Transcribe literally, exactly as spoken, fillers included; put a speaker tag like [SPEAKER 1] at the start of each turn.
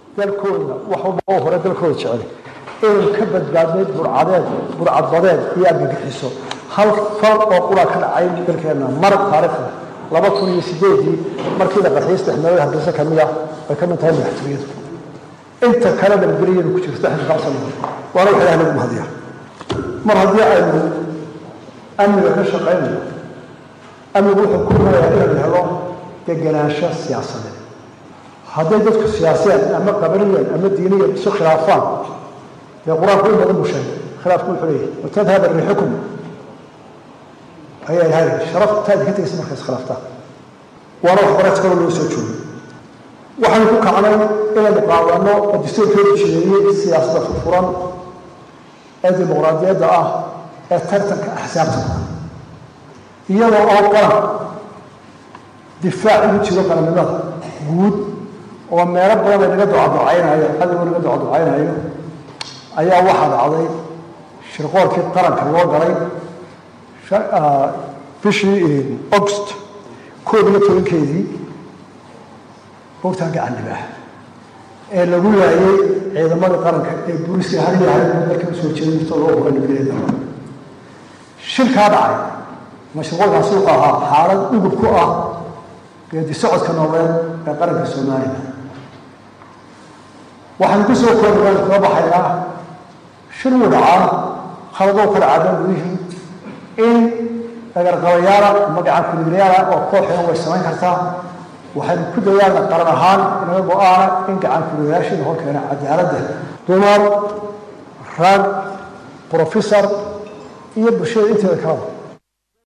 [SPEAKER 1] dalkooda wax walba oo hore dalkooda jecel inuu ka badbaadmay burcadeed burcadbadeed iyo argagixiso hal fal oo qura ka dhacay dalkeena mar taariikhda laba kun iyo sideedii markii la qarxiyay isticmaalada hargeysa ka mid ah ay ka mid tahay madaxtooyada inta kale dalbiriyadu ku jirta xilka sano waana waxa lagu mahadiyaa mar haddii aynu amniga ka shaqeynayo amnigu wuxuu ku leeyahay inuu helo deganaansho siyaasadeed hadday dadku siyaasiyan ama qabaniyeen ama diiniyan isu khilaafaan dee qur-aanku in badan buu sheegay khilaafku wuxuu leeyahay watadhaba riixukum ayaa ilahay sharaftaadi ka tegaysa markaas khilaaftaan waana wax bareed kaloo loo soo joogay waxaynu ku kacnay inaynu qaadano oo dastuurkeedu jireeyey siyaasadda furfuran ee dimuqraadiyadda ah ee tartanka axsaabta iyadoo oo qaran difaac ugu jiro qarannimada guud oo meelo badan ay naga ducaducaynayo cadowga naga ducaducaynayo ayaa waxaa dhacday shirqoolkii qaranka loo galay bishii august koob iyo tobankeedii bogtaan gacan dhibaaha ee lagu laayay ciidamada qaranka ee booliska haryahay dalka usoo jeedinto loo huray nabadgelyada shirkaa dhacay mashruucaasi wuxuu ahaa xaalad udub ku ah geedi socodka nololeed ee qaranka Soomaaliya waxaan ku soo koobayaa koob baxayaa shir uu dhacaa khalado kala cadan wixii in agar qawayaara magaca kulmiyaala oo kooxdan way samayn kartaa waxaan ku dayaana qaran ahaan inaga go'aan in gacan kulmiyaasha horkeena cadaaladda dumar rag professor iyo bulshada inteeda kale